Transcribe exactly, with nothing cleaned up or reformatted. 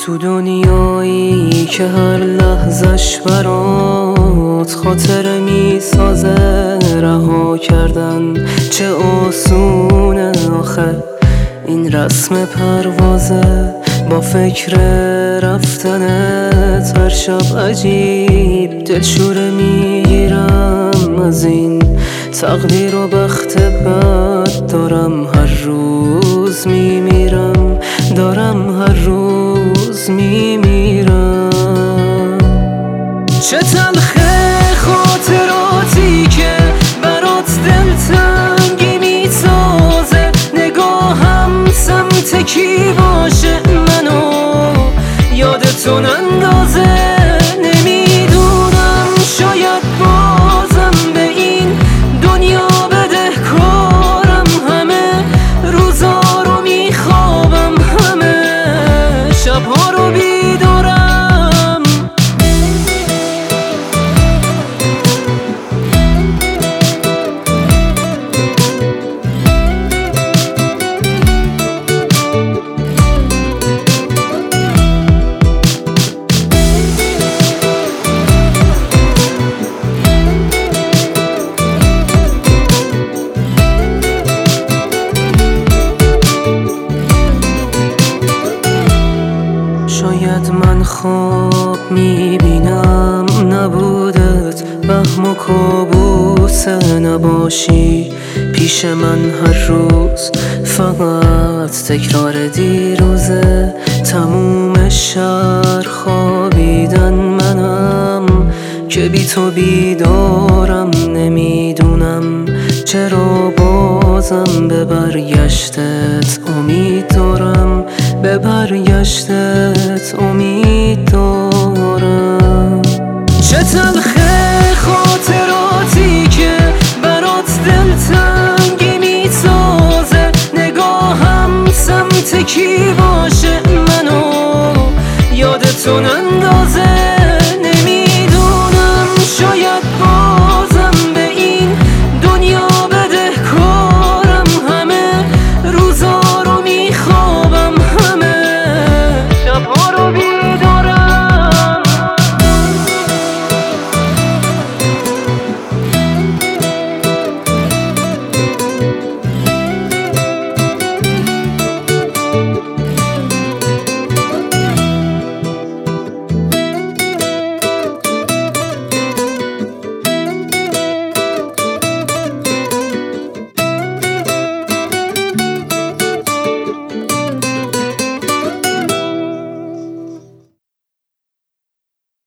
تو دنیایی که هر لحظش برات خاطر میسازه رها کردن چه آسونه آخه این رسم پروازه با فکر رفتنت هر شب عجیب دلشوره میگیرم از این تقدیر و بخت بد دارم هر روز میمیرم دارم هر روز میمیرم چه تلخه خاطراتی که برات دلتنگی میسازه نگاهم سمت کی باشه منو یادتون اندازه نمیدونم شاید بازم به این دنیا بدهکارم همه روزا رو میخوابم همه شبها رو بیدارم شاید من خواب میبینم نبودت وهم و کابوس نباشی پیش من هر روز فقط تکرار دیروزه تموم شهر خوابیدن منم که بی تو بیدارم نمیدونم چرا بازم به برگشتت امید دارم به برگشتت امید دارم چه تلخه خاطراتی که برات دلتنگی میسازه نگاهم سمت کی باشه منو یادتون